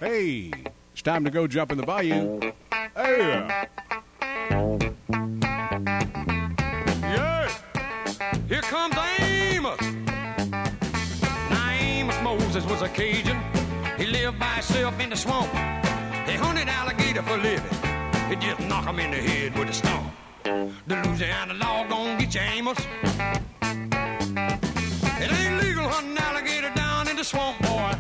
Hey, it's time to go jump in the bayou. Hey. Yeah, here comes Amos. Now Amos Moses was a Cajun. He lived by himself in the swamp. He hunted alligator for a living. He just knock him in the head with a stump. The Louisiana law gon' get you, Amos. It ain't legal hunting alligator down in the swamp, boy.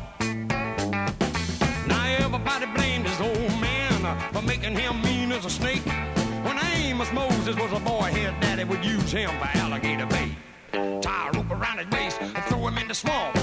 Now everybody blamed his old man for making him mean as a snake. When Amos Moses was a boy, his daddy would use him for alligator bait. Tie a rope around his waist and throw him in the swamp.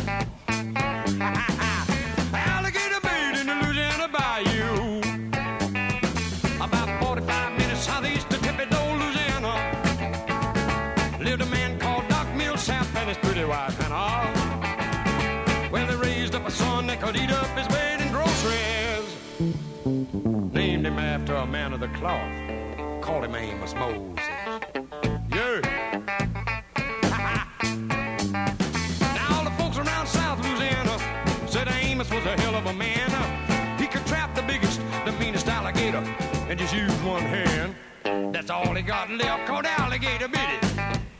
Alligator bait in the Louisiana bayou. About 45 minutes southeast of Thibodaux, Louisiana, lived a man called Doc Millsap and his pretty wife Hannah. Well, they raised up a son that could eat up his weight in groceries. Named him after a man of the cloth. Called him Amos Moses. Yeah. Now all the folks around South Louisiana said Amos was a hell of a man. He could trap the biggest, the meanest alligator and just use one hand. That's all he got left, called alligator bit it.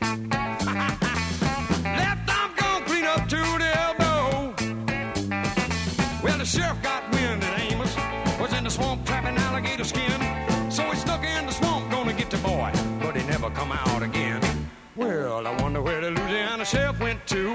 Left arm gone clean up to the elbow. Well, the sheriff got wind that Amos was in the swamp trapping alligator skin. So he stuck in the swamp, gonna get the boy, but he never come out again. Well, I wonder where the Louisiana sheriff went to.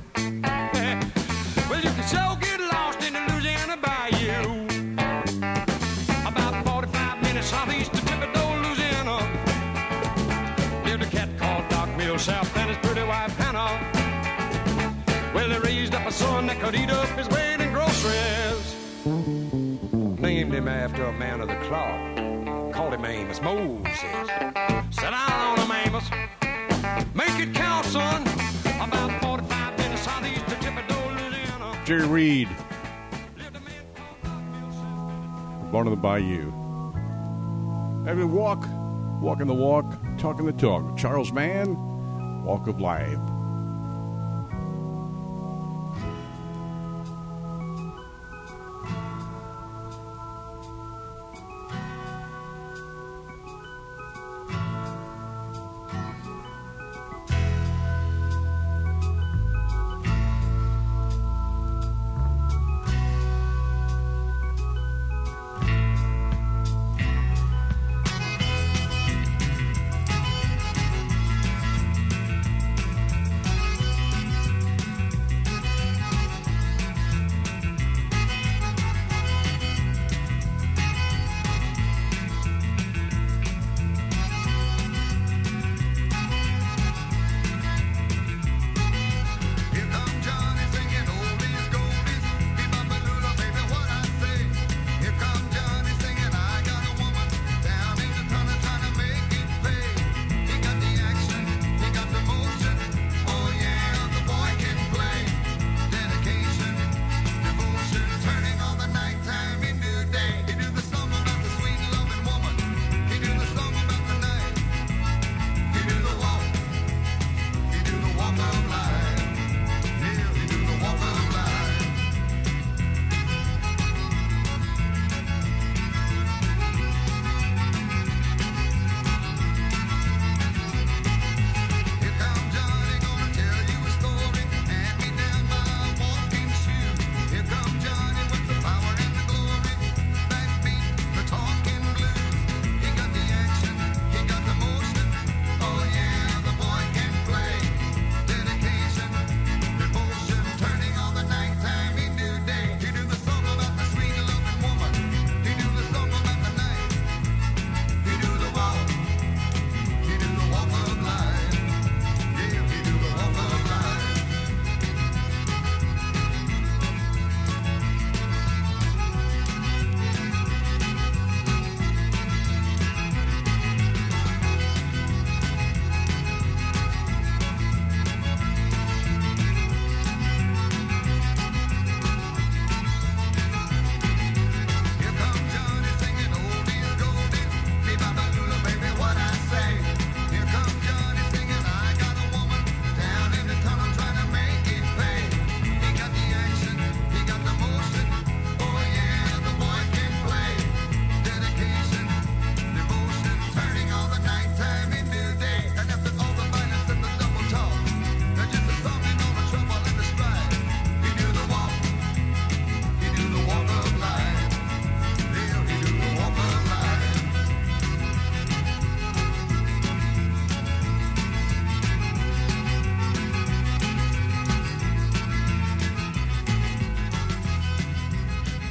Well, you can so get lost in the Louisiana bayou. About 45 minutes southeast of Thibodaux, Louisiana, lived a cat called Doc Millsap and his pretty wife Hannah. Well, they raised up a son that could eat up his weight in groceries. Named him after a man of the cloth. Called him Amos Moses. Sit down on him, Amos. Make it count, son. About 45 minutes southeast of Thibodaux, Louisiana. Jerry Reed. Born on the Bayou. Every walking the walk, talking the talk. Charles Mann, Walk of Life.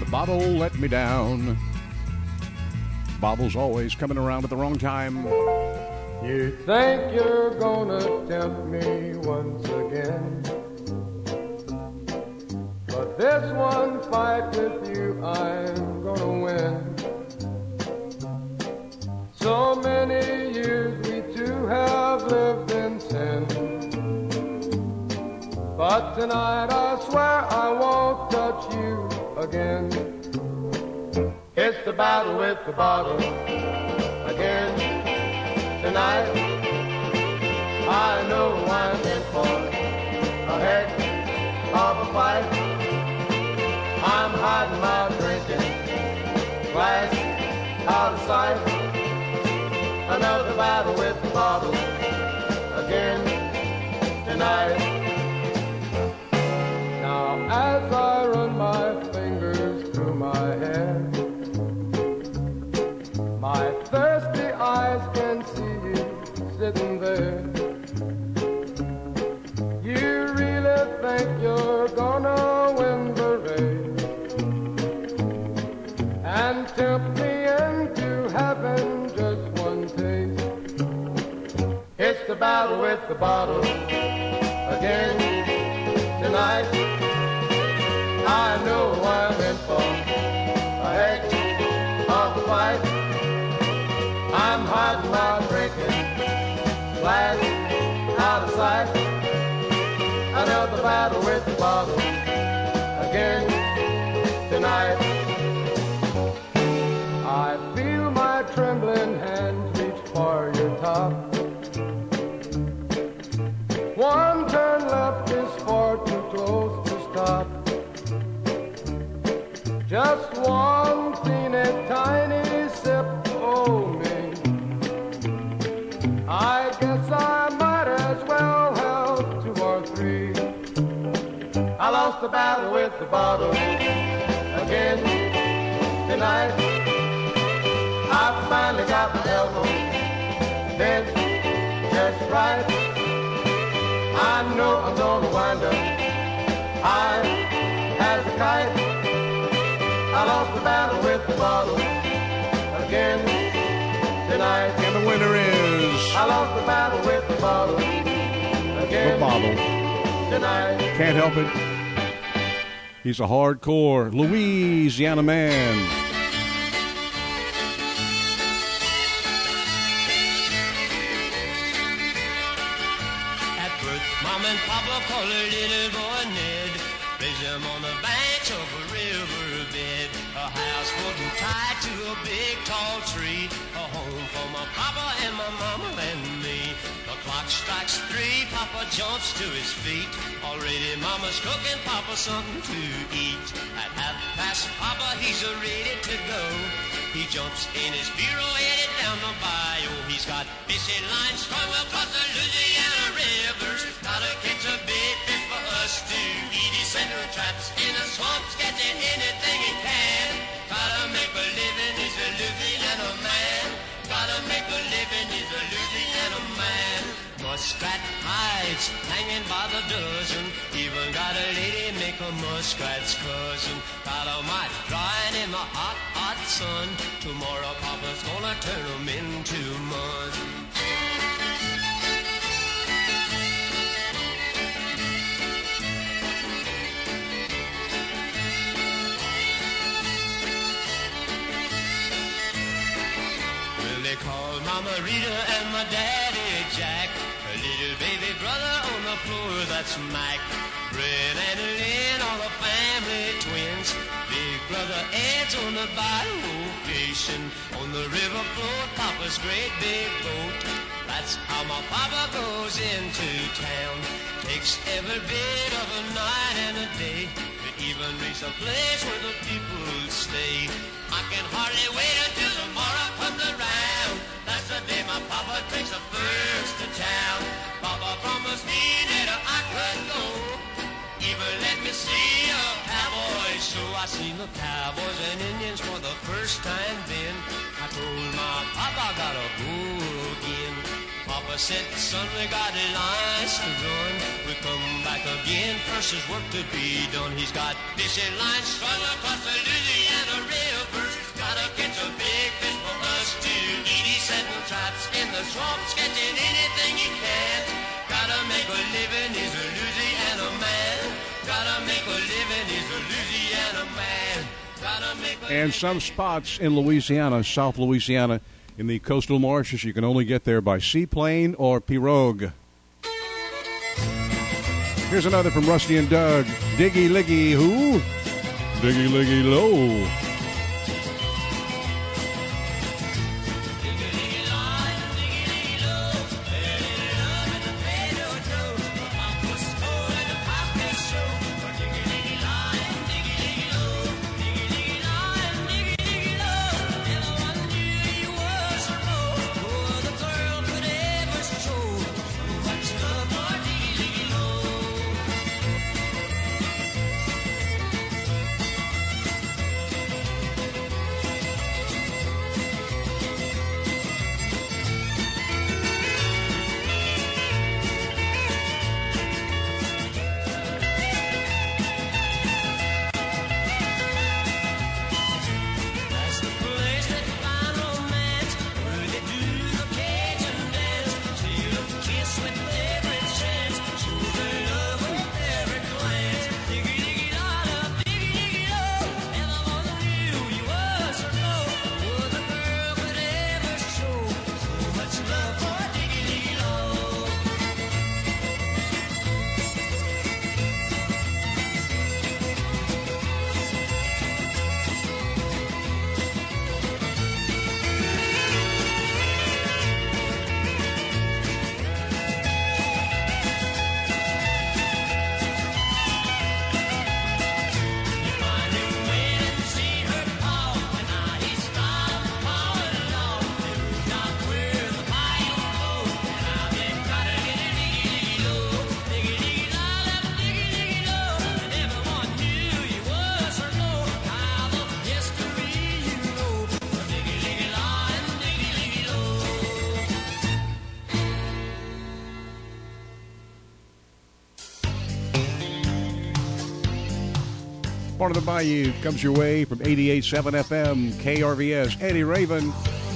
Bottle let me down. Bottle's always coming around at the wrong time. You think you're gonna tempt me once again, but this one fight with you I'm gonna win. So many years we two have lived in sin, but tonight I swear I won't touch you again. It's the battle with the bottle again. Tonight I know I'm in for a heck of a fight. I'm hiding my drinking glass out of sight. Another battle with the bottle again tonight. Now as I run my fingers through my hair, my thirsty eyes can see you sitting there. You really think you're gonna win the race and tempt me into heaven just one taste. It's the battle with the bottle again tonight. I know I'm in for a heck of a fight. I'm hiding my drinking glass out of sight. Another battle with the bottle again tonight. I feel my trembling hands reach for your top. One turn left is far too close to stop. Just one teeny tiny sip, oh me. I guess I might as well have 2 or 3. I lost the battle with the bottle again tonight. I finally got my elbow bent just right. I know I'm gonna wind up high as a kite. I lost the battle with the bottle again tonight. And the winner is... I lost the battle with the bottle again. The bottle. Tonight. Can't help it. He's a hardcore Louisiana man. At birth, Mom and Papa call her little boy Ned. Raise him on the banks of a riverbed. A house wooden tied to a big tall tree. A home for my papa and my mama and me. The clock strikes 3, Papa jumps to his feet. Already Mama's cooking Papa something to eat. At 1:30, Papa, he's ready to go. He jumps in his bureau, headed down the bayou. He's got fishing lines strung across the Louisiana rivers. Gotta catch a big fish for us to eat. He's setting traps in the swamps, catching anything he can. Gotta make a living, he's a Louisiana man. Gotta make a living, he's a Louisiana man. Muskrat hides hanging by the dozen. Even got a lady make a muskrat's cousin. Got 'em out drying in the hot, hot sun. Tomorrow Papa's gonna turn 'em into mud. Well, they call Mama Rita and my daddy Jack. A little baby brother on the floor, that's Mac. Brett and Lynn are the family twins. Big brother Ed's on the bayou fishing. On the river float, Papa's great big boat. That's how my Papa goes into town. Takes every bit of a night and a day to even reach a place where the people stay. I can hardly wait until tomorrow comes around. That's the day my Papa takes the first to town. Papa promised me that I could go. Even let me see a cowboy show. I seen the cowboys and Indians for the first time then. I told my Papa I gotta go again. Papa said, son, we got lines to run. We come back again, first there's work to be done. He's got fishing lines strung across the Louisiana. swamp sketching anything he can. Gotta make a living, he's a Louisiana man. Gotta make a living, he's a Louisiana man. Gotta make a And some spots in Louisiana, South Louisiana, in the coastal marshes, you can only get there by seaplane or pirogue. Here's another from Rusty and Doug. Diggy Liggy who? Diggy Liggy Low. Part of the Bayou comes your way from 88.7 FM, KRVS, Eddie Raven.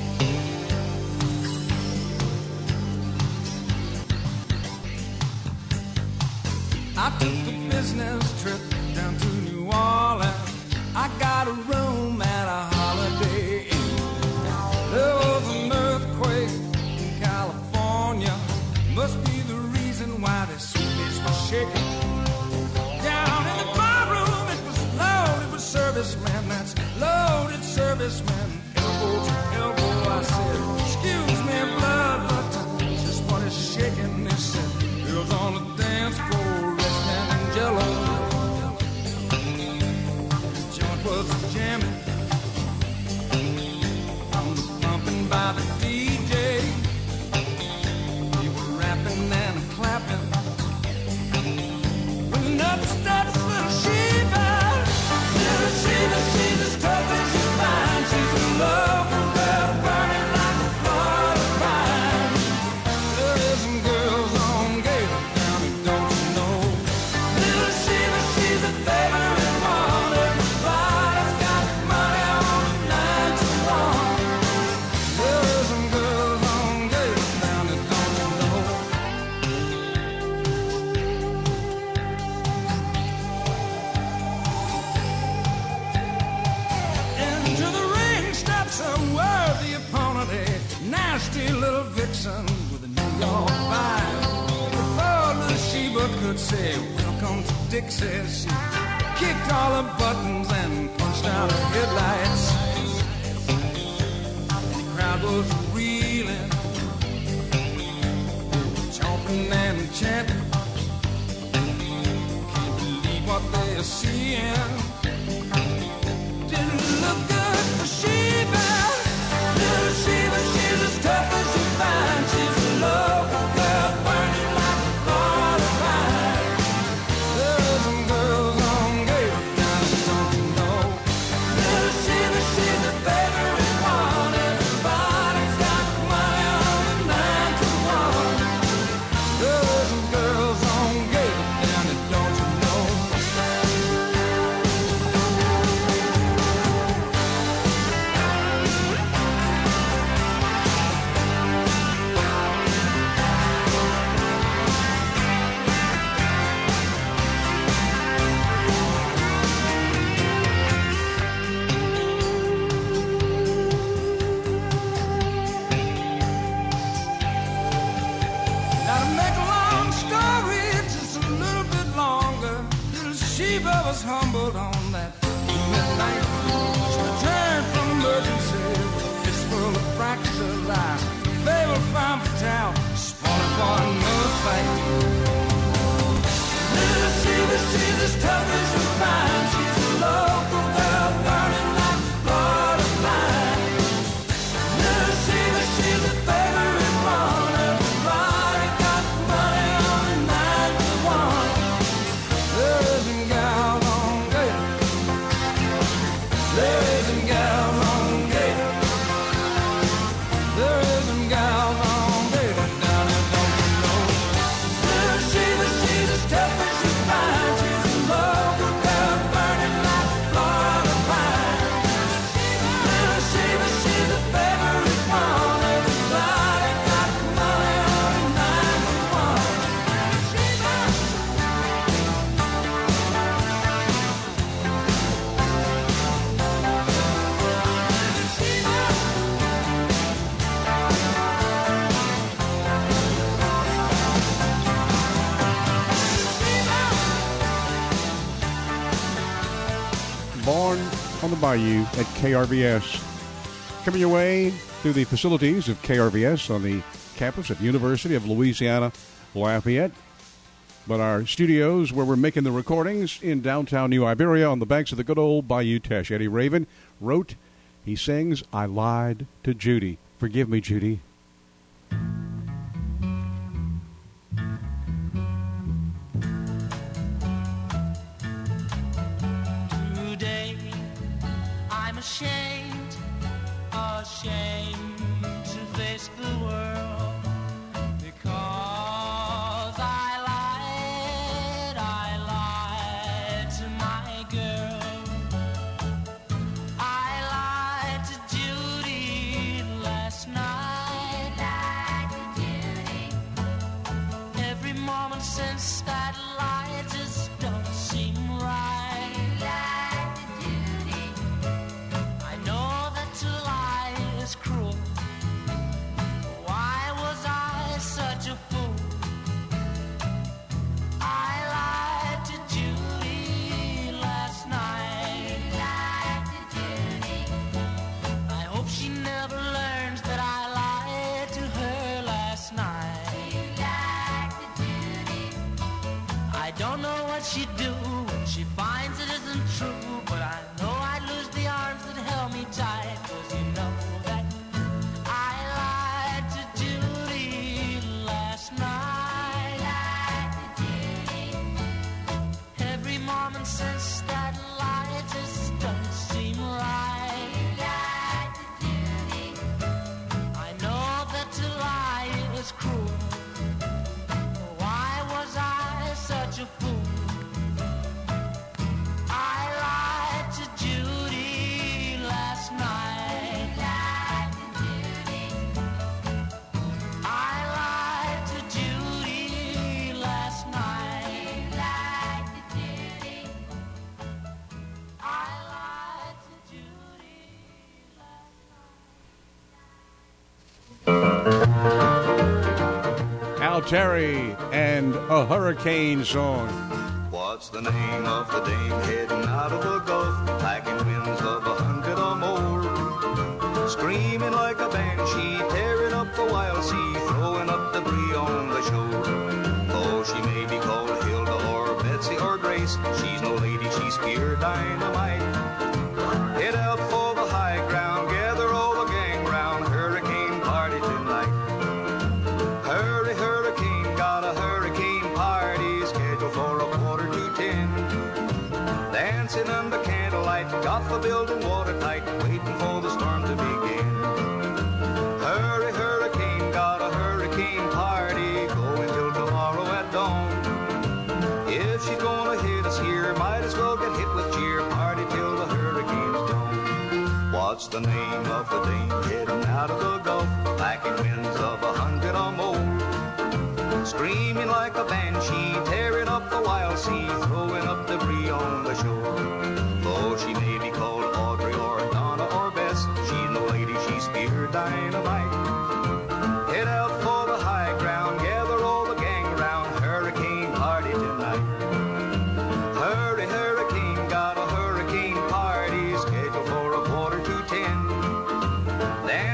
I took a business trip down to New Orleans. I got a room at a Holiday Inn. There was an earthquake in California. Must be the reason why this place was shaking. Down in the barroom, it was loaded with servicemen. That's loaded servicemen, elbow to elbow. I said, excuse me, blood, but just what is shaking? They said, girls on the dance floor, resting in jello. The joint was jamming, from the pumping by the DJ. They were rapping and clapping. When up steps little Sheba. Little Sheba, she's as tough as you find. She's in love with her, burning like a Florida pine. There is some girls on Gator County, don't you know? Little Sheba, she's a favorite one. Everybody's got money on the 9 to 1. There is some girls on Gator County, don't you know? Into the ring steps a worthy opponent, a nasty little vixen with a New York vibe. Before little Sheba could say, welcome to Dixie, she kicked all her buttons and punched out her headlights. And the crowd was reeling, they were chomping and chanting. Can't believe what they're seeing. Didn't look good for Sheba. Little Sheba, she's as tough as you find. She's a local girl, burning like a Florida pine. There are some girls on Gator County, don't you know? Little Sheba, she's a favorite one. Everybody's got money on the 9 to 1. There are some girls on Gator County, don't you know? was humbled on that humid night. She returned from emergency, it's full of fractures. I favor femme fatale, spawning for another fight. Little Caesar, she's as tough as you find. She's a local girl, burning like Florida pine. Little Caesar, she's a favorite one. Everybody got money on the 9-1. There isn't gals on gate. There isn't gals on gate. There isn't gals on gate. Down there, don't you know? Little Caesar, she's as tough as you find. She's a local girl, burning like Florida pine. Little Caesar, she's a favorite one. Everybody got money on the 9-1. Born on the Bayou at KRVS. Coming your way through the facilities of KRVS on the campus at the University of Louisiana Lafayette. But our studios where we're making the recordings in downtown New Iberia on the banks of the good old Bayou Teche. Eddie Raven wrote, he sings, I lied to Judy. Forgive me, Judy. Today I'm ashamed to face the world because I lied to my girl. I lied to Judy last night. Every moment since that lie just don't seem right. I know that to lie is cruel. Why was I such a fool? I lied to Judy last night. I hope she never learns that I lied to her last night. I don't know what she'd do when she finds it isn't true, but I know I'd lose the arms that held me tight, 'cause you know that I lied to Judy last night. Every moment since that lie just don't seem right. I know that to lie is cruel. Why was I such a fool? I lied to Judy last night. I lied to Judy last night. I lied to Judy last night. Al Terry and a hurricane song. What's the name of the dame heading out of the Gulf, packing winds of 100 or more? Screaming like a banshee, tearing up the wild sea, throwing up debris on the shore. Though she may be called Hilda or Betsy or Grace, she's no lady, she's pure dynamite. Head out for the high ground, gather all the gang round, hurricane party tonight. Hurry, hurricane, got a hurricane party scheduled for 9:45. Dancing under candlelight, got the building watertight, waiting for the storm to begin. Hurry, hurricane, got a hurricane party, going till tomorrow at dawn. If she's gonna hit us here, might as well get hit with cheer, party till the hurricane's gone. What's the name of the dame heading out of the Gulf, packing winds of 100 or more? Screaming like a banshee, tearing up the wild sea, throwing up debris on the shore. Though she may be called Audrey or Donna or Bess, she's no lady, she's pure dynamite. Head out for the high ground, gather all the gang round, hurricane party tonight. Hurry, hurricane,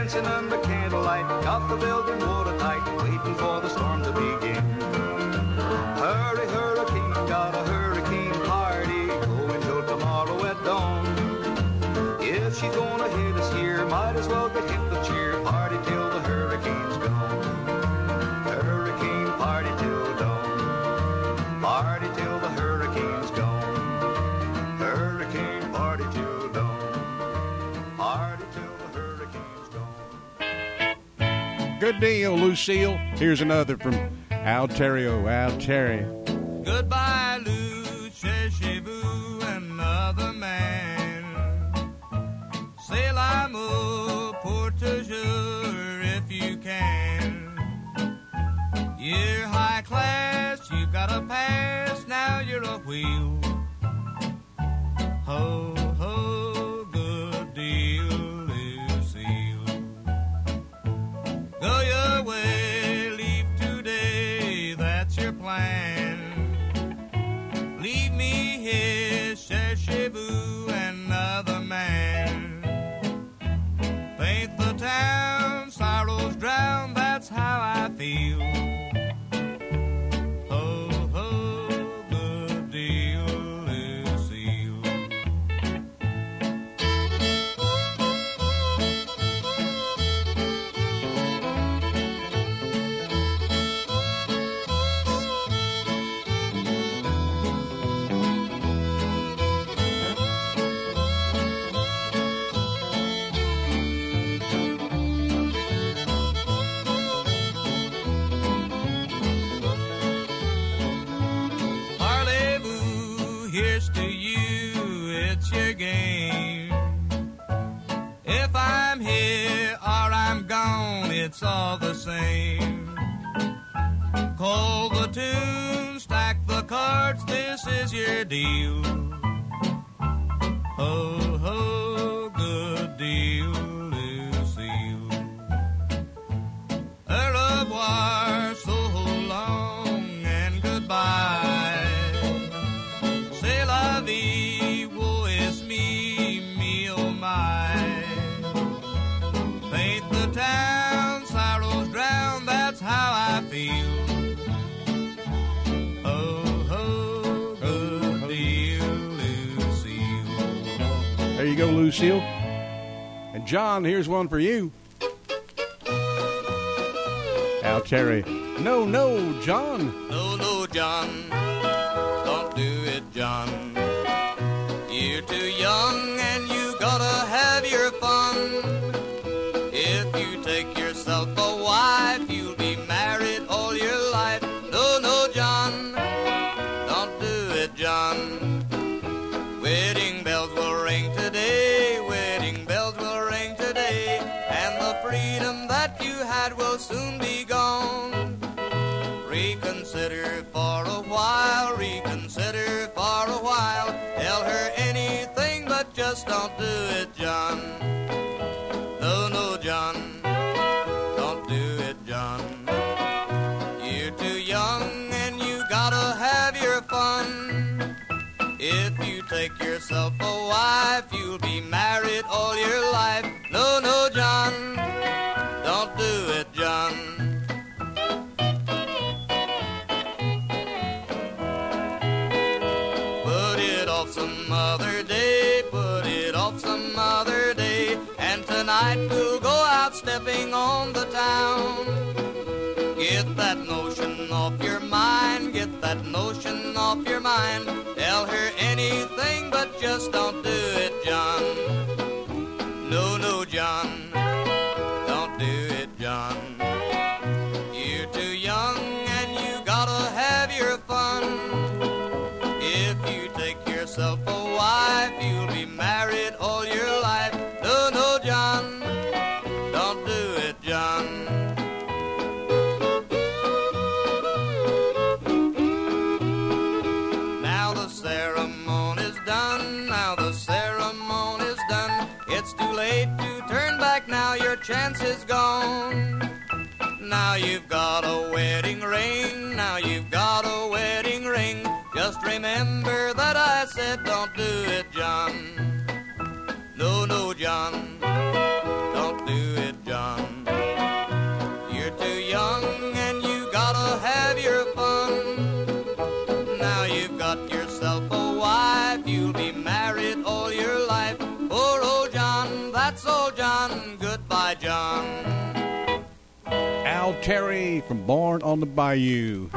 dancing under candlelight, got the building watertight, waiting for the storm to begin. Hurry, hurricane, got a hurricane party, going till tomorrow at dawn. If she's gonna hit us here, might as well get hip with cheer, party till the hurricane's gone. Hurricane party till dawn, party till the hurricane's gone. Hurricane party till dawn, party till the hurricane's gone. Good deal, Lucille. Here's another from Al Terrio. Al Terry. Goodbye, Lou, chez-vous, another man. C'est l'amour pour toujours if you can. You're high class, you got a pass, now you're a wheel. Ho, ho, good deal, Lucille. Go your way, leave today, that's your plan. Leave me here, chez-vous, another man. Paint the town, sorrows drown, that's how I feel. Ho, ho, good deal, Lucille. Parlez-vous, here's to you, it's your game. If I'm here or I'm gone, it's all the same. Call the tune, stack the cards, this is your deal. Ho, ho, good deal, Lucille. Au revoir, so long and goodbye. C'est la vie, woe is me, oh my. Paint the town, sorrows drown, that's how I feel. Ho, ho, good deal, Lucille. There you go, Lucille. And John, here's one for you. Al Terry. No, no, John. No, no, John, don't do it, John. You're too young and you gotta have your fun. If you take yourself a wife, you'll be married all your life. No, no, John, don't do it, John. Wedding bells will ring today, wedding bells will ring today, and the freedom that you had will soon be gone. Reconsider for a while, reconsider for a while. Tell her anything, but just don't do it, John. No, no, John, don't do it, John. You're too young and you gotta have your fun. If you take yourself a wife, you'll be married all your life. No, no, John, don't do it, John. Put it off some other day, put it off some other day, and tonight we'll go out stepping on the town. Get that notion off your mind, get that notion off your mind. Tell her anything, but just don't do it, John. No, no, John, don't do it, John. You're too young and you gotta have your fun. If you take yourself a wife, you'll be married all your life. No, no, John, don't do it, John. Now the ceremony's done, now the ceremony's done. It's too late to turn back now, your chance is gone. Now you've got a wedding ring, now you've got a wedding ring. Just remember that I said don't do it, John. No, no, John, don't do it, John. That's all, John. Goodbye, John. Al Terry from Born on the Bayou.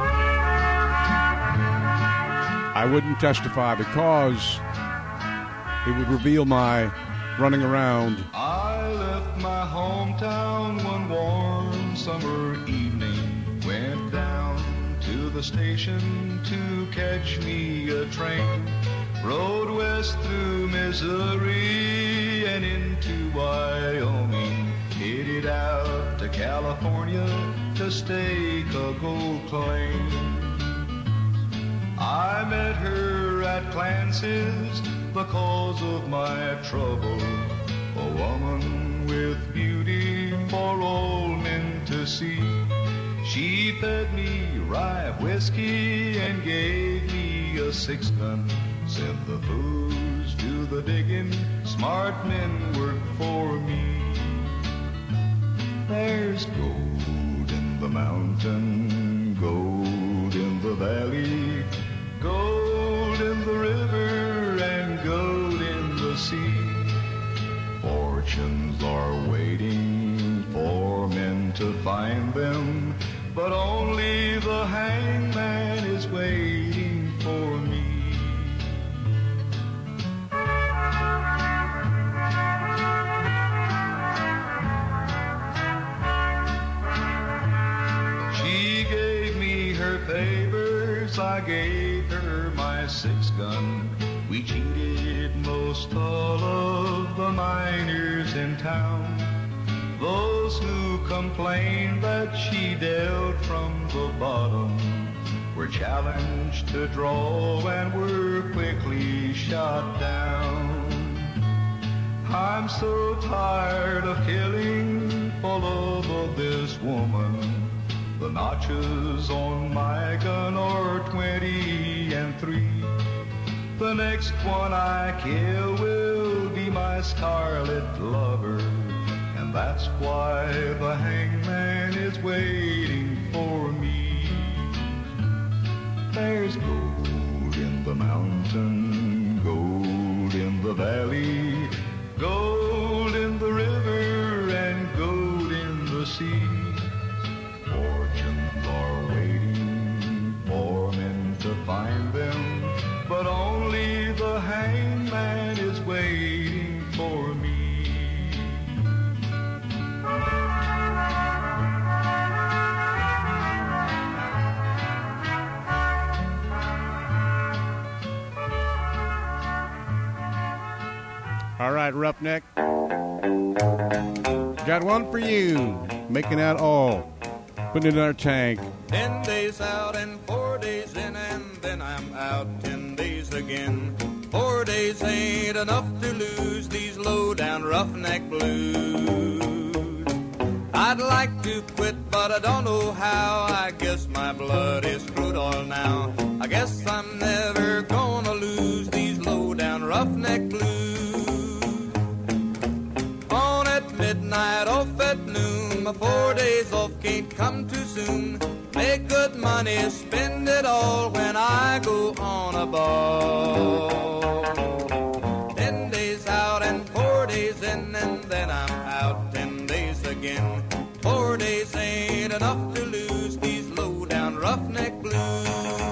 I wouldn't testify because it would reveal my running around. I left my hometown one warm summer evening. Went down to the station to catch me a train. Rode west through Missouri and into Wyoming. Headed out to California to stake a gold claim. I met her at Clancy's because of my trouble. A woman with beauty for all men to see. She fed me rye whiskey and gave me a 6-gun. Sent the booze to the digging, smart men work for me. There's gold in the mountain, gold in the valley, gold in the river and gold in the sea. Fortunes are waiting for men to find them, but only the hangman is waiting for me. She gave me her favors, I gave her my 6-gun. We cheated most all of the miners in town. Those who complained that she dealt from the bottom were challenged to draw and were quickly shot down. I'm so tired of killing for love of this woman. The notches on my gun are 20-3. The next one I kill will be my scarlet lover, and that's why the hangman is waiting for me. There's gold in the mountain, gold in the valley, gold in the river and gold in the sea. Fortunes are waiting for men to find them, but only the hangman is waiting for me. All right, Roughneck. Got one for you. Making out all. Putting it in our tank. 10 days out and 4 days in, and then I'm out 10 days again. 4 days ain't enough to lose these low-down roughneck blues. I'd like to quit, but I don't know how. I guess my blood is crude oil now. I guess I'm never gonna lose these low-down roughneck blues. On at midnight, off at noon, my 4 days off can't come too soon. Make good money, spend it all when I go on a ball. 10 days out and 4 days in, and then I'm out 10 days again. 4 days ain't enough to lose these low-down roughneck blues.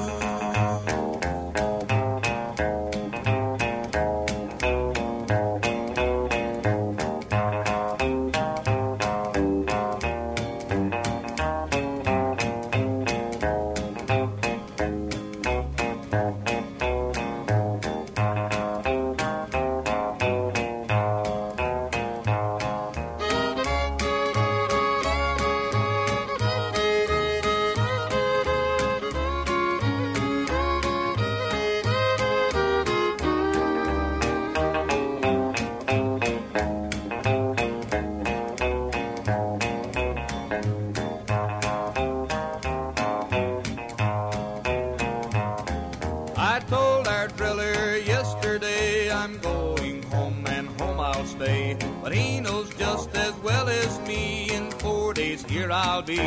But he knows just as well as me in 4 days here I'll be.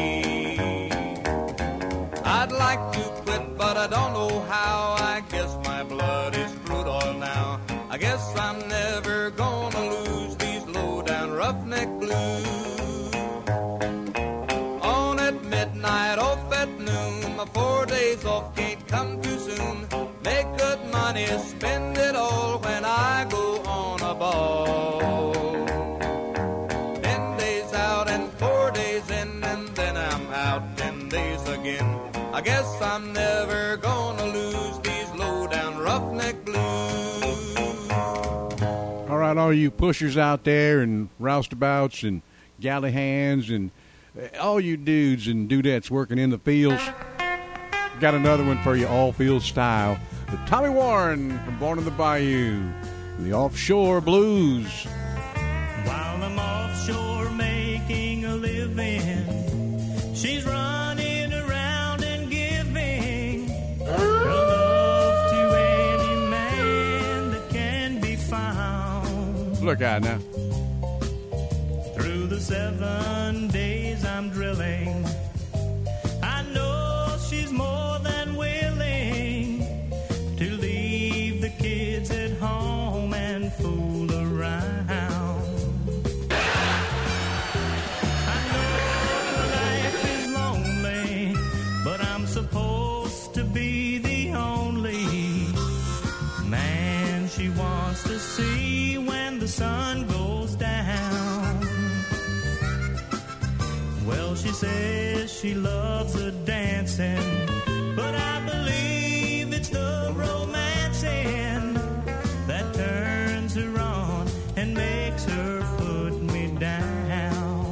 I'd like to quit, but I don't know how. I guess my blood is crude oil now. I guess I'm never gonna lose these low down I guess I'm never gonna lose these low-down roughneck blues. All right, all you pushers out there and roustabouts and galley hands and all you dudes and dudettes working in the fields, got another one for you, all field style. The Tommy Warren from Born in the Bayou, the Offshore Blues. While I'm offshore making a living, she's running around and giving her love to any man that can be found. Look out now. Through the 7 days I'm drilling, I know she's more than willing to leave the kids at home and fool around. I know life is lonely, but I'm supposed to be the only man she wants to see when the sun goes down. Well, she says she loves the dancing, but I believe it's the romancing that turns her on and makes her put me down.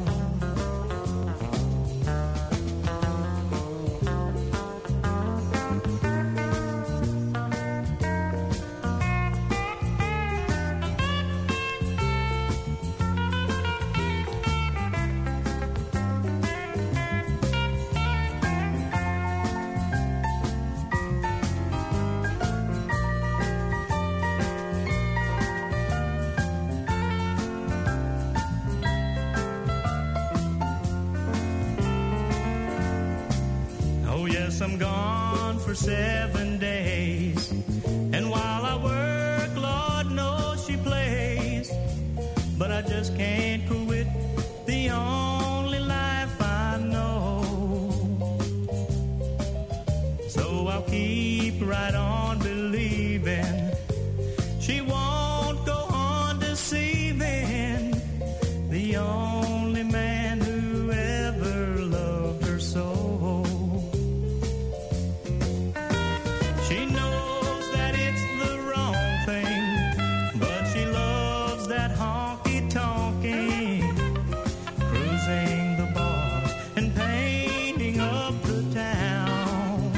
Oh yes, I'm gone for 7 days, and while I work, Lord knows she plays, but I just can't quit the only life I know. So I'll keep right on believing she won't go on deceiving the only man who ever loved her so. She knows that it's the wrong thing, but she loves that honky-tonky, cruising the bars and painting up the town.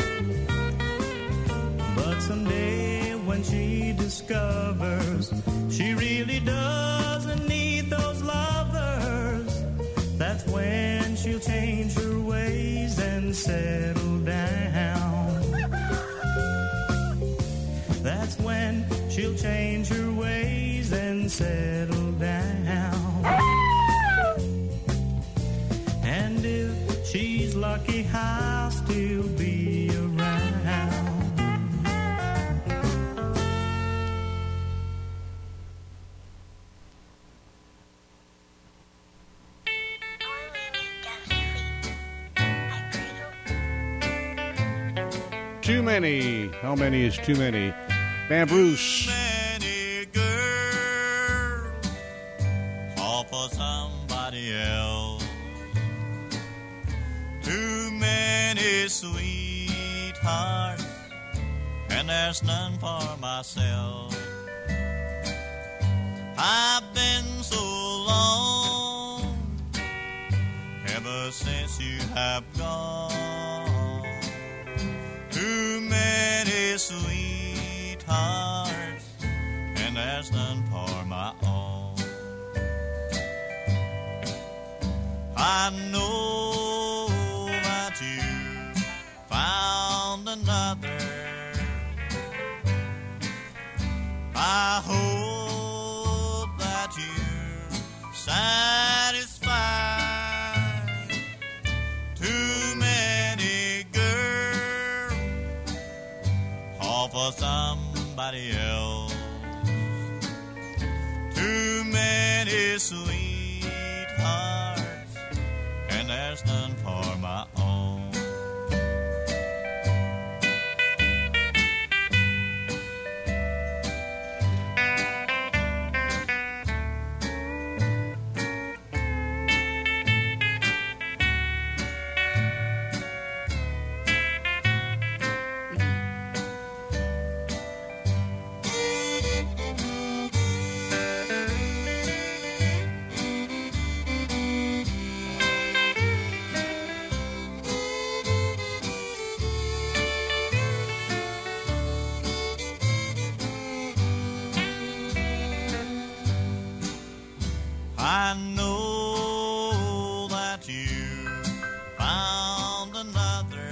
But someday when she discovers she really doesn't need those lovers, that's when she'll change her ways and settle down. That's when she'll change her ways and settle down. And if she's lucky, I'll still be around. Too many. How many is too many? Van Bruce. Many girls all for somebody else. Too many sweethearts, and there's none for myself. I've been so long ever since you have gone. Too many sweethearts, and there's none for my own. I know that you found another. I hope that you're satisfied. Too many girls all for somebody else. Too many sweethearts, and there's none for my own. I know that you found another,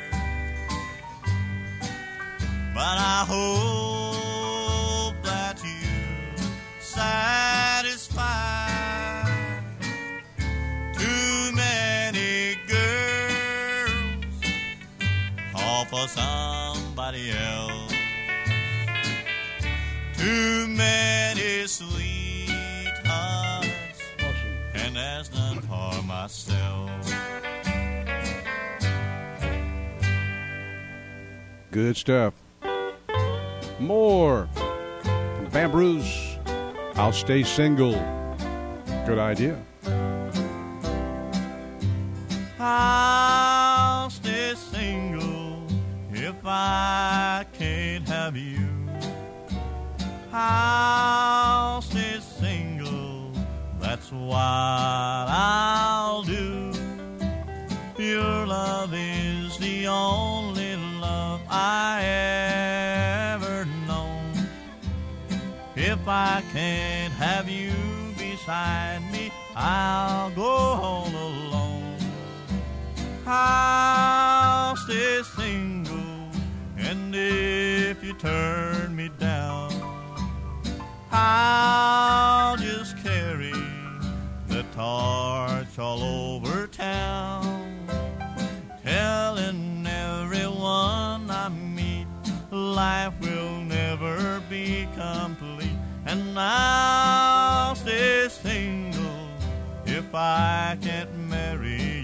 but I hope that you satisfy too many girls, all for somebody else. Too many sweethearts, and there's none for myself. Good stuff. More from Van Bruce. I'll stay single. Good idea. I'll stay single if I can't have you. I'll stay single, that's what I'll do. Your love is the only love I ever known. If I can't have you beside me, I'll go all alone. I'll stay single, and if you turn me down, I'll just carry the torch all over town, telling everyone I meet life will never be complete. And I'll stay single if I can't marry you.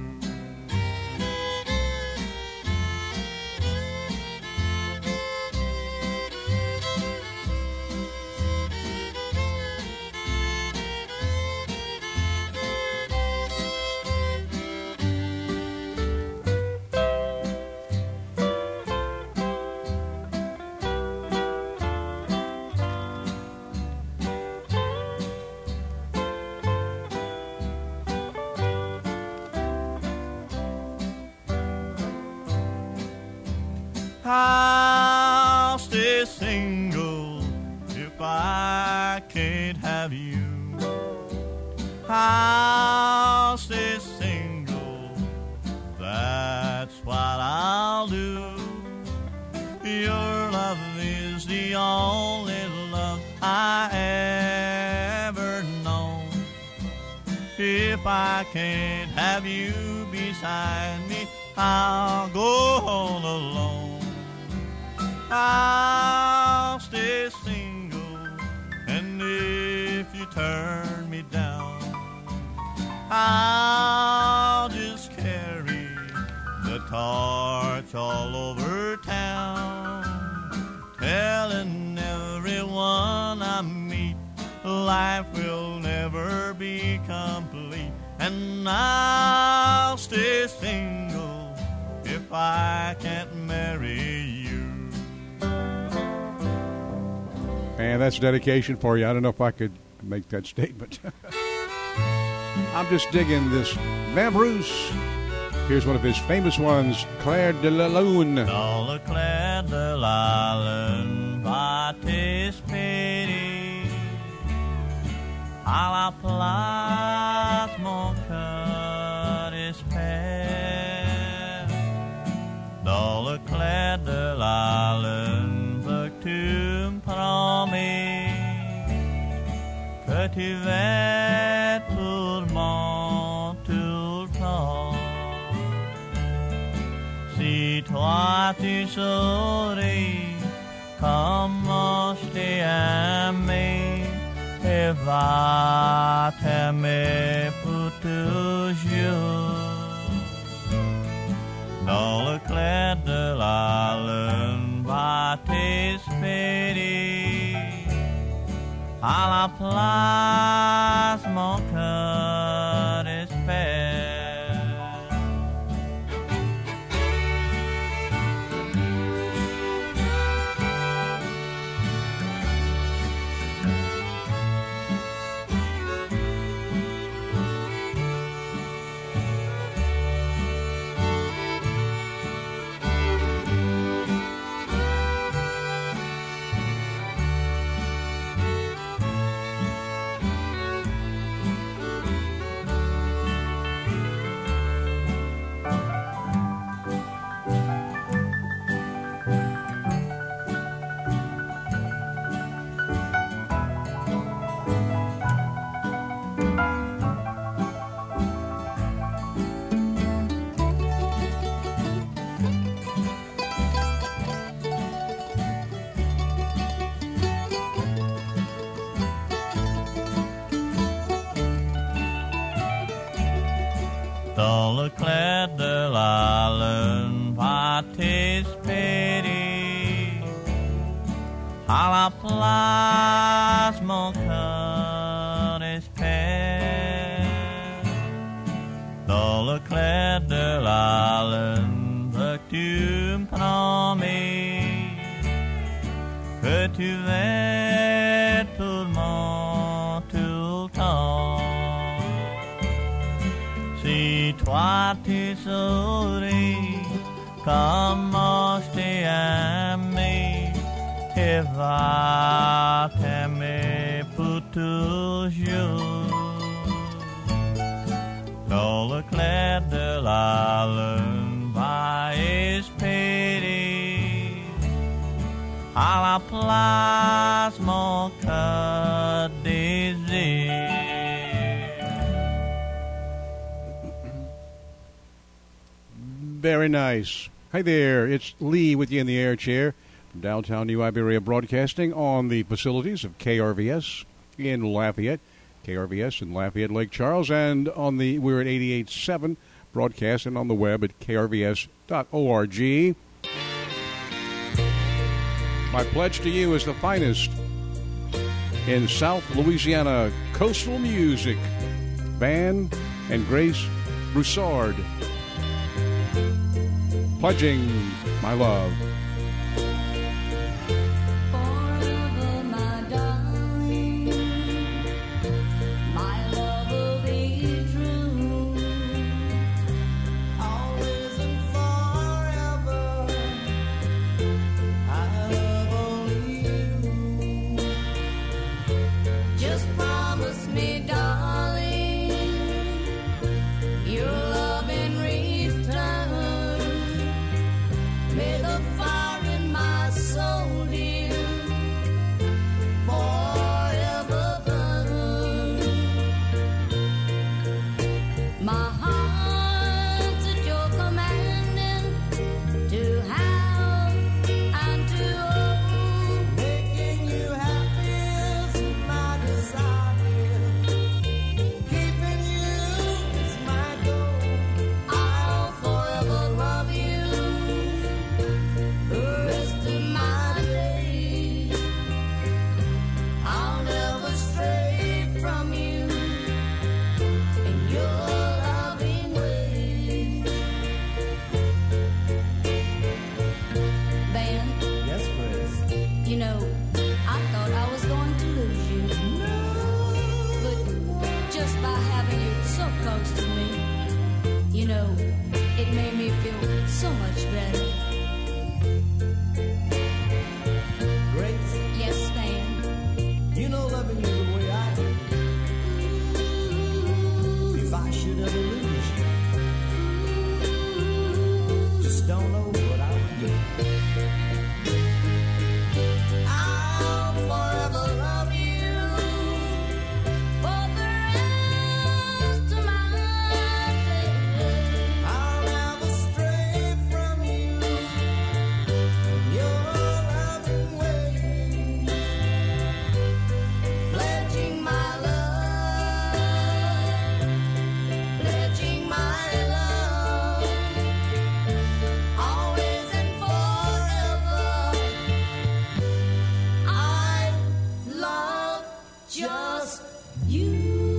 I'll stay single if I can't have you. I'll stay single, that's what I'll do. Your love is the only love I ever known. If I can't have you beside me, I'll go all alone. I'll stay single, and if you turn me down, I'll just carry the torch all over town, telling everyone I meet life will never be complete. And I'll stay single if I can't marry you. And that's dedication for you. I don't know if I could make that statement. I'm just digging this Van Bruce. Here's one of his famous ones, Claire de la Lune. Dans le clair de la lune va t'espérer. À la place, mon cœur espère. Dans le clair de la lune, veux que tu me promets que tu vas pour moi tout le temps. Si toi tu saurais comment je t'ai aimé, et va t'aimer pour toujours. Dans le clair de la lune va t'espérer. À la place mon cœur espère. Dans l'éclat de la lune participer à la place mon cœur espère. Dans l'éclat de la lune que tu me promets que tu vas tout le monde tout le temps. Si toi tu souris comment je t'ai aimé, et va t'aimer pour toujours. Dans l'éclat de la lune va espérer à la place mon cœur désire. Very nice. Hi there, it's Lee with you in the air chair from downtown New Iberia Broadcasting on the facilities of KRVS in Lafayette, KRVS in Lafayette, Lake Charles, and we're at 88.7 broadcasting on the web at krvs.org. My pledge to you is the finest in South Louisiana coastal music. Van and Grace Broussard. Pledging my love. Forever, my darling, my love will be true. Always and forever, I love only you. Just promise me, darling, your love in return. May the fire in my soul, dear, forever burn. My heart's at your commanding, to have and to own. Making you happy is my desire. Keeping you is my goal. I'll forever love you the rest of my days. I'll never stray from you in your loving ways. Van, Yes, Chris. you know, I thought I was going to lose you. But just by having you so close to me, you know, it made me feel so much better. Grace, Yes, Van. you know loving you the way I do. If I should ever lose you, just don't know what I would do. I'll forever love you for the rest of my days. I'll never stray from you in your loving ways. Pledging my love, pledging my love, always and forever. I love just you.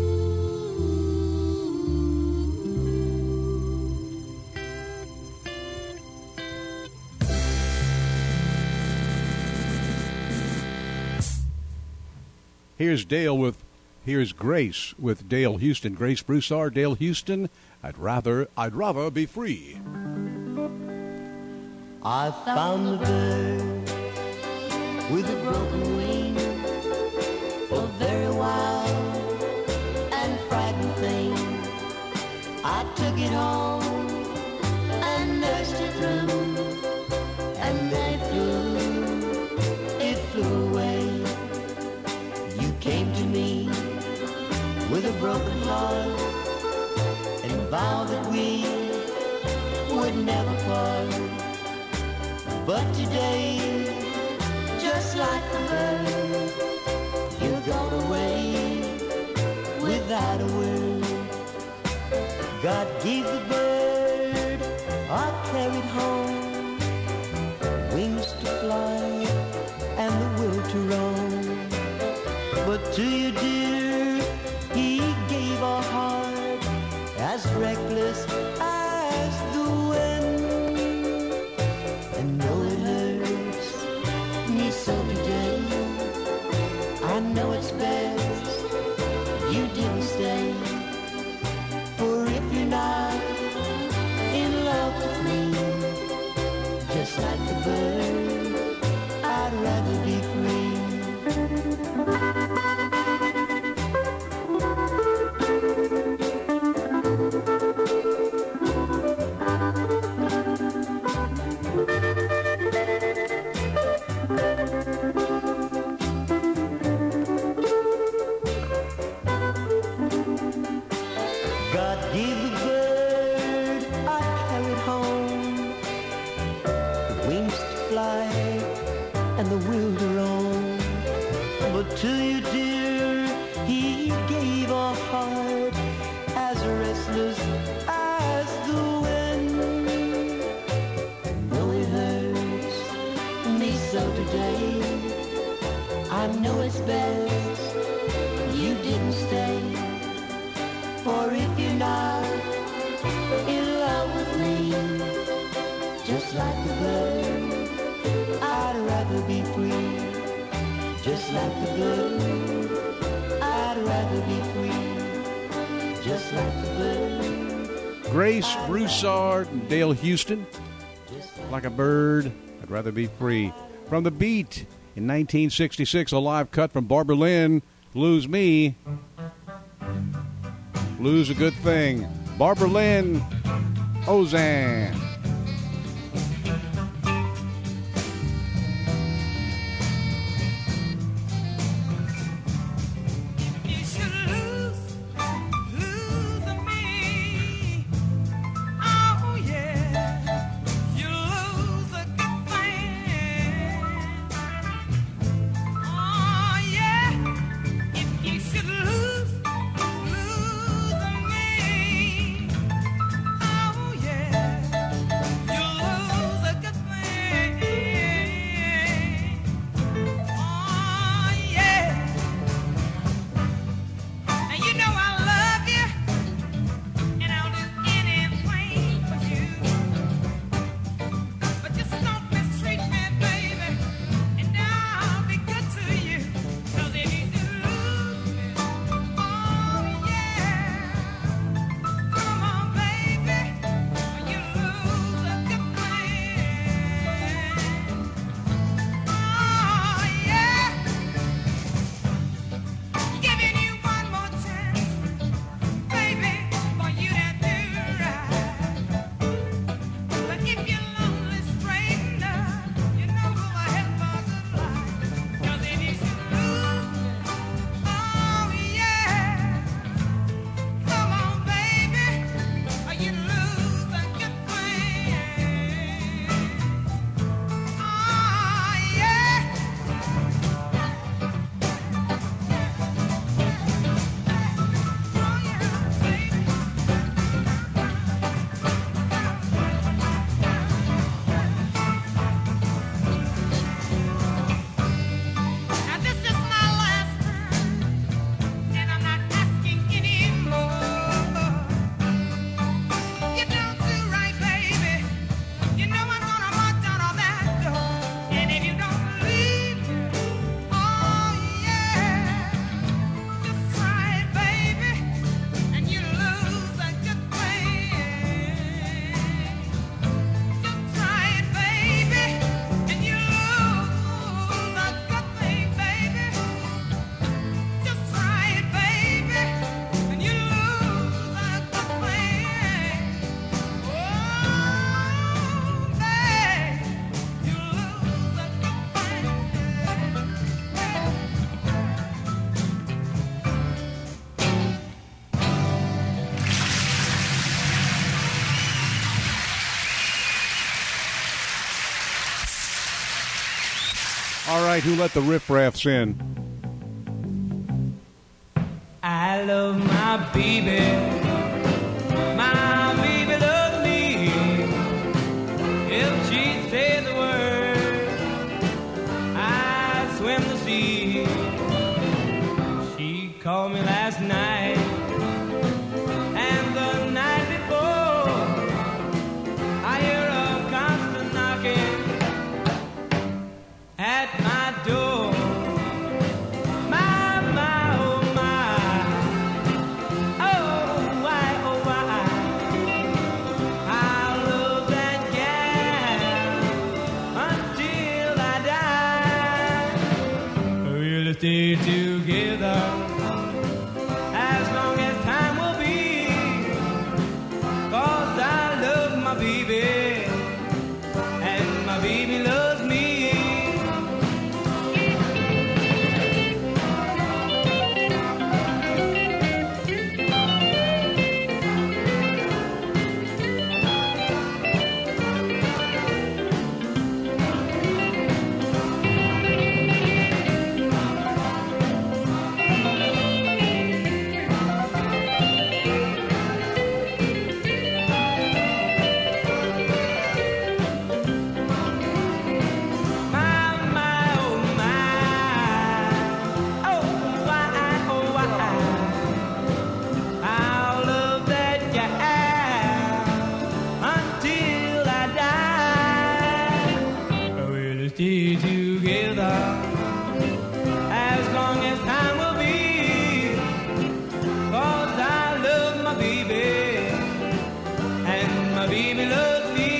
Here's Grace with Dale Houston. Grace Broussard, Dale Houston. I'd rather be free. I found the bird with a broken wing, a very wild and frightened thing. I took it home and nursed it through, and then it flew away. You came to me with a broken heart and vowed that we would never part. But today, just like the bird, you're gone away without a word. God gave the bird I carried home wings to fly and the will to roam. But to you, dear, he gave a heart as reckless as the wind. And though it hurts me so today, I know it's best you didn't stay. For if you're not in love with me, just like the bird, I'd rather be free. God gave the bird I carried home wings to fly and the will to roam. But to you, dear, he gave a heart as restless as the wind. Though it hurts me so today, I know it's best you didn't stay. For if you're not in love with me, just like the bird, I'd rather be free. Just like the bird, I'd rather be free. Just like the bird. Grace Broussard and Dale Houston. Like a bird, I'd rather be free. From The Beat in 1966, a live cut from Barbara Lynn, Lose Me. Lose a good thing. Barbara Lynn, Ozan. You should lose me. Oh yeah, you lose a good thing. Oh yeah, if you should lose me. Oh yeah, you lose a good thing. Oh yeah. And you know I love you, and I'll do anything for you. But just don't mistreat me, baby, and I'll be good to you. 'Cause if you do lose me, oh yeah, come on, baby, you lose a good thing. Oh yeah. Giving you one more chance, baby, for you to do right. But if you're lonely, straighten up, you know who the help of the life. 'Cause if you should lose me, oh yeah, come on, baby, or you lose a good thing. Oh yeah. Now this is my last time, and I'm not asking anymore. You don't do right, baby. You know I'm gonna march out of that door. And if you don't leave me, oh yeah, just try it, baby, and you lose a good thing. Just try it, baby, and you lose a good thing, baby. Just try it, baby, and you lose a good thing. Oh, babe, you lose a good thing. All right, who let the riffraffs in? I love my baby, my baby, and my baby loves me.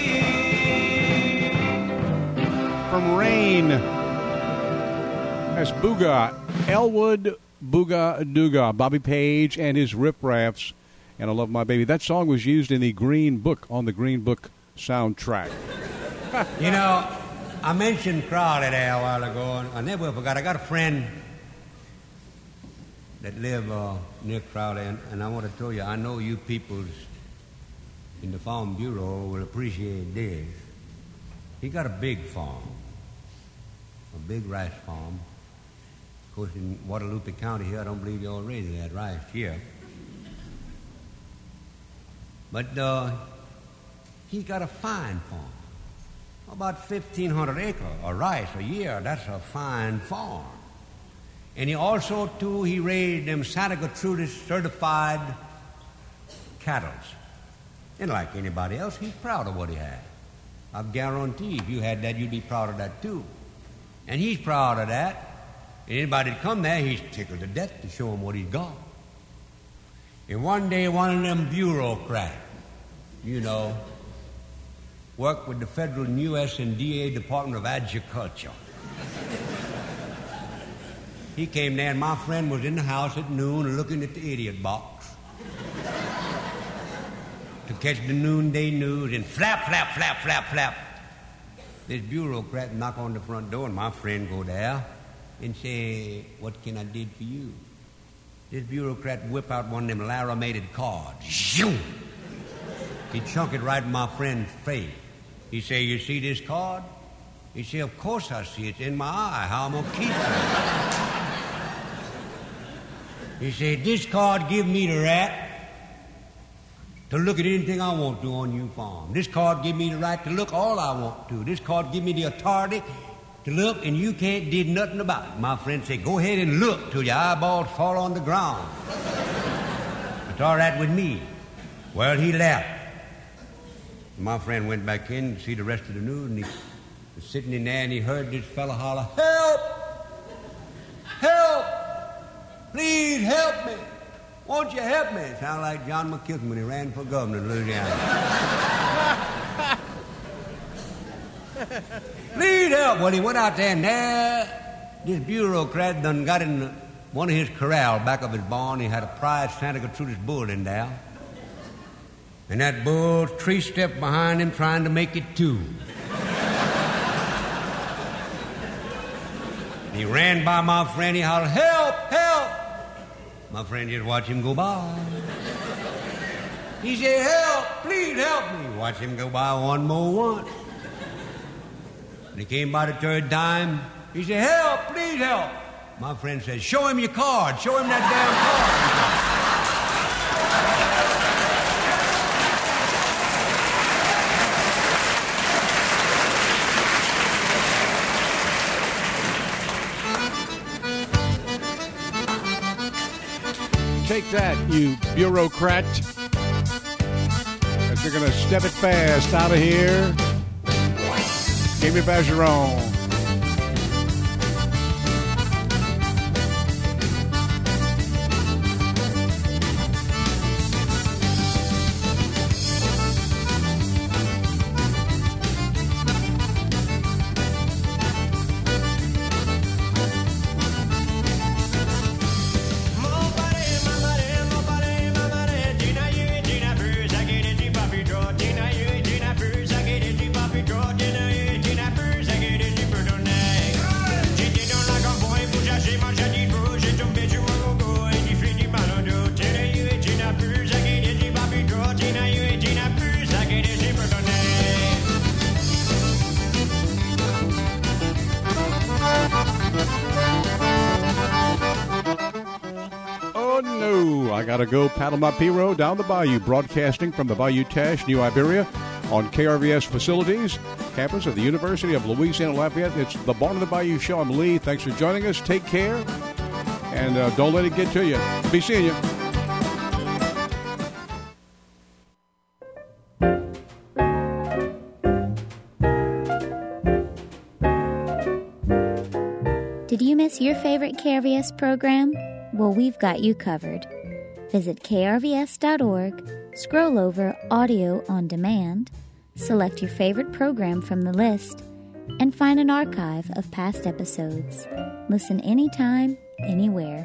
From Rain, that's Booga, Elwood Booga Dooga, Bobby Page and his Rip Raps, and I Love My Baby. That song was used in the Green Book, on the Green Book soundtrack. You know, I mentioned Crowley there a while ago, and I never forgot. I got a friend that live near Crowley, and I want to tell you, I know you people in the Farm Bureau will appreciate this. He got a big farm, a big rice farm. Of course, in Guadalupe County here, I don't believe y'all raising that rice here. But he got a fine farm. About 1,500 acres of rice a year. That's a fine farm. And he also, too, he raised them Santa Gertrudis certified cattle. And like anybody else, he's proud of what he had. I guarantee if you had that, you'd be proud of that, too. And he's proud of that. And anybody that come there, he's tickled to death to show him what he's got. And one day, one of them bureaucrats, you know, worked with the federal USDA Department of Agriculture. He came there, and my friend was in the house at noon looking at the idiot box to catch the noonday news, and flap, flap, flap, flap, flap. This bureaucrat knock on the front door, and my friend go there and say, "What can I do for you?" This bureaucrat whip out one of them laminated cards. Zoom! He chunk it right in my friend's face. He say, "You see this card?" He say, "Of course I see it. It's in my eye. How am I going to keep it?" He said, "This card give me the right to look at anything I want to on your farm. This card give me the right to look all I want to. This card give me the authority to look, and you can't do nothing about it." My friend said, "Go ahead and look till your eyeballs fall on the ground. It's all right with me." Well, he left. My friend went back in to see the rest of the news, and he was sitting in there, and he heard this fella holler, "Help! Help! Please help me! Won't you help me?" It sounded like John McKibben when he ran for governor in Louisiana. "Please help!" Well, he went out there, and there, this bureaucrat done got in one of his corral back of his barn. He had a prize Santa Gertrudis bull in there. And that bull 3 steps behind him trying to make it 2. He ran by my friend. He hollered, "Help! Help!" My friend just watched him go by. He said, "Help! Please help me!" Watch him go by one more once. When he came by the 3rd time, he said, "Help! Please help!" My friend said, "Show him your card. Show him that damn card." Take that, you bureaucrat. If you're going to step it fast out of here, give me Bergeron. Gotta go paddle my Piro down the bayou, broadcasting from the Bayou Tash, New Iberia, on KRVS facilities, campus of the University of Louisiana Lafayette. It's the Born of the Bayou Show. I'm Lee. Thanks for joining us. Take care, and don't let it get to you. Be seeing you. Did you miss your favorite KRVS program? Well, we've got you covered. Visit krvs.org, scroll over Audio on Demand, select your favorite program from the list, and find an archive of past episodes. Listen anytime, anywhere.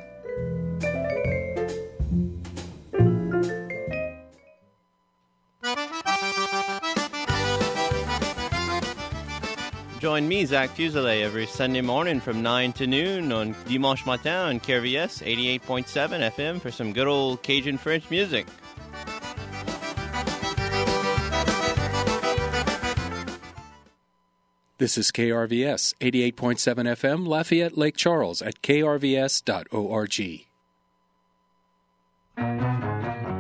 Join me, Zach Fuselier, every Sunday morning from 9 to noon on Dimanche Matin on KRVS 88.7 FM for some good old Cajun French music. This is KRVS 88.7 FM, Lafayette, Lake Charles at krvs.org.